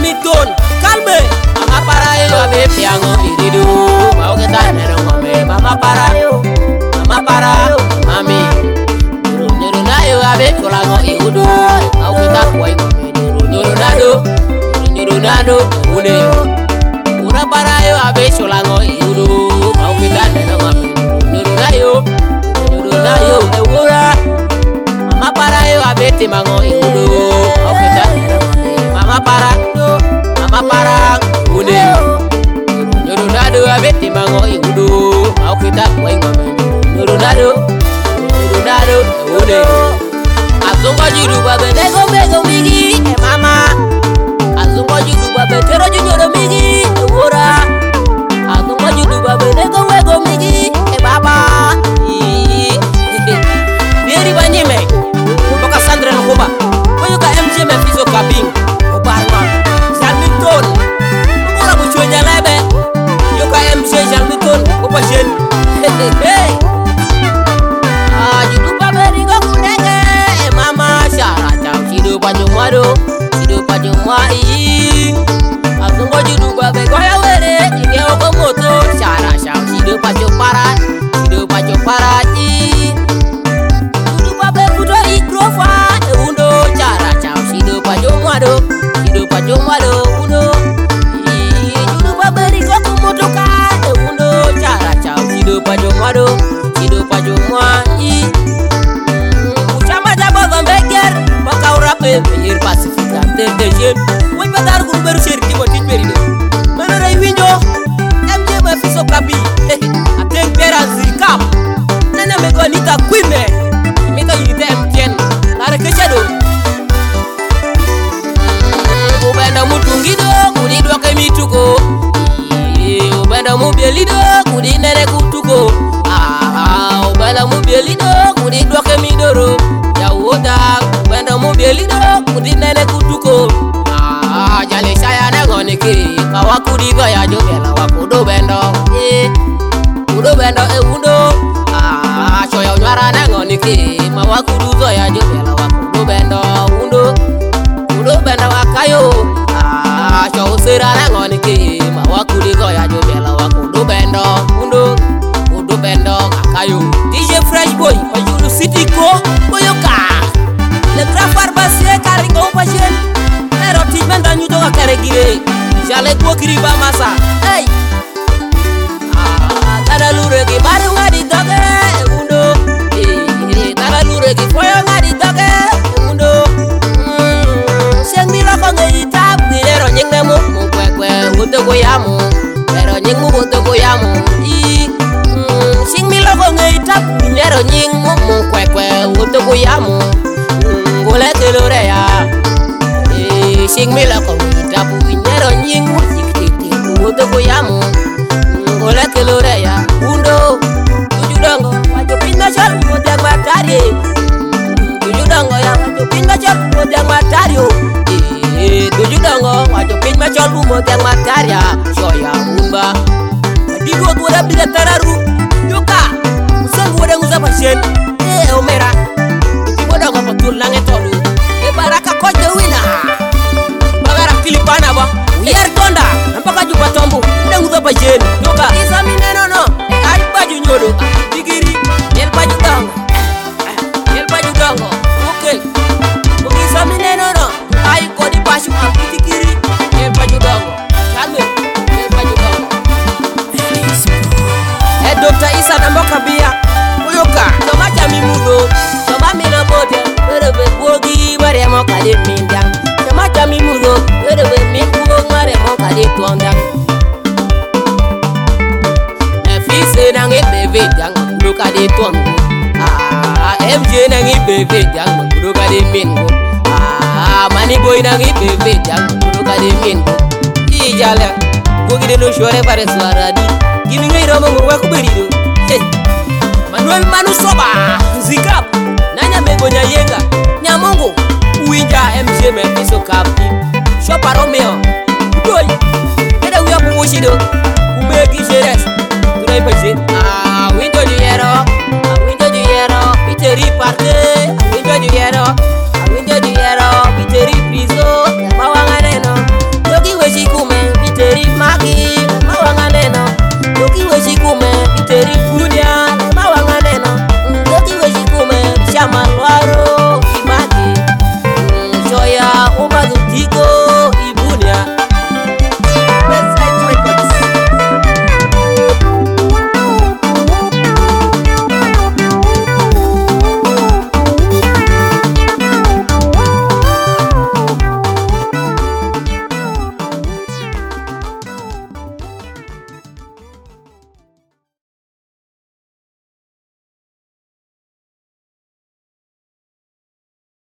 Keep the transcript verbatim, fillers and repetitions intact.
Jalmiton, calme. Mama para yo a ver piano iridu. Mau que tal nero ngome. Mama para yo, mama para mami. Nuru nuru na yo a ver cholango iridu. Mau que tal boy ngome. Nuru nuru na do, nuru nuru na do. Une, ura para yo a ver cholango iridu. Mau que tal nero ngome. Nuru na yo, nuru na yo. Ura, mama para yo a ver timango iridu. Mau que tal nero ngome. Mama para do, mama para une. Nuru nado abeti mango igudu. Mau kita koi ngome. Nuru nado, nuru nado une. Azungo jiru babe nego bego migi e mama. Azungo jiru babe tero juro migi e ura. Azungo jiru babe nego bego migi e baba. Bieri banyime. Boka Sandra Nkuba. Koyo ka M J Mefizo Kabing. Obarwa. Jalmiton. Ora bu chwe jalebe. Yo ka M J Jalmiton opa jen. Hey. Ah, jidu babe ringo kunenge. E mama shara chao chidu pajumado. Chidu pajumai. Azungo jidu babe goya were. Ige oko moto. Shara chao chidu pajupara. Chidu pajupara i. Jidu babe kudo ikrofa. E undo shara chao chidu pajumado. Chidu pajumado undo. Jidu babe ringo kumotoka. E undo shara chao chidu pajumado. Chidu pajumai. Uchama jabo gombeger. Baka urape. Menyir pasifika. Terdejem. Woi badar guru shirki mo tijberido. Mano rei winjo. M J Mefizo Kabi. Aten pera zikap. Nana mego nita kwime. Mega unite M T N. Nare kechado. Ubenda mutungido. Kudidwa kemituko. Ubenda mubielido. Kudinere kutuko. Ah, ubenda mubielido. Kudidwa kemidoro. Ya uoda. Ubenda mubielido. Kudinere kutuko. Ah, jale saya nengoniki. Kawakudigo ya jobela wakudo bendo. Eh, kudo bendo e undo. Ah, choya unwara nengoniki. Mawakudugo ya jobela wakudo bendo undo. Kudo bendo wakayo. Ah, chow sera nengoniki. Mawakudigo ya jobela wakudo bendo undo. Kudo bendo wakayo. D J Fresh Boy, Ojulu City ko boyoka. Le grand pharmacien karingo pasien. Ero tijmenda nyuto ka karegire. Jale ko kiriba masa. Hey. Ah, tada lure ki bari ngadi doge undo. Eh, tada lure ki foyo ngadi doge undo. Mm, sengmi loko ngai tap ero nyingne mu kwekwe uto ko yamu. Ero nyingmu uto ko yamu. I mm, sengmi loko ngai tap ero nyingmu kwekwe uto ko yamu. Ngole telore ya. Eh, sengmi loko ngai tap ero nyingmu tiktik uto ko yamu. Ngole telore ya. Undo tujudongo wajo pinga chal modya matari. Tujudongo ya wajo pinga chal modya matari. Eh, tujudongo wajo pinga chal modya matari. Shoya umba. Digo tuwa bila tararu. Yoka. Musangu wada nguza pasien. Eh, omera. Wada kwa patul lange tolu. E baraka koja wina. Bagara kilipana ba. Uyar konda. Nampaka juba tombo. Wada nguza pasien. Yoka. Isa mineno no. Ay baju nyodo. Digiri. Yel baju dongo. Yel baju dongo. Okay. Isa mineno no. Ay kodi pashu apitikiri. Yel baju dongo. Kagwe. Yel baju dongo. Eh, Doctor Isa Namboka Bia. Uyoka. Toma chami mugo. Toma mina bote. Werebe bogi. Were mo kade mindang. Toma chami mugo. Werebe mingo. Ware mo kade tuandang. Nefise nange bebe jang. Luka de tuango. Ah, M J nange bebe jang. Luka de mingo. Ah, Money Boy nange bebe jang. Luka de mingo. Ijala. Bogi de lo shore pare suaradi. Gini ngai romo ngwa kuberido. Hey. Manuel Manu Soba. Zikap. Nanya megonya yenga. Nyamongo. Uinja M J Mefizo Kabi. Shopa Romeo. Doi. Keda uya pumushido. Umeki sheres. Tunai pese. Ah.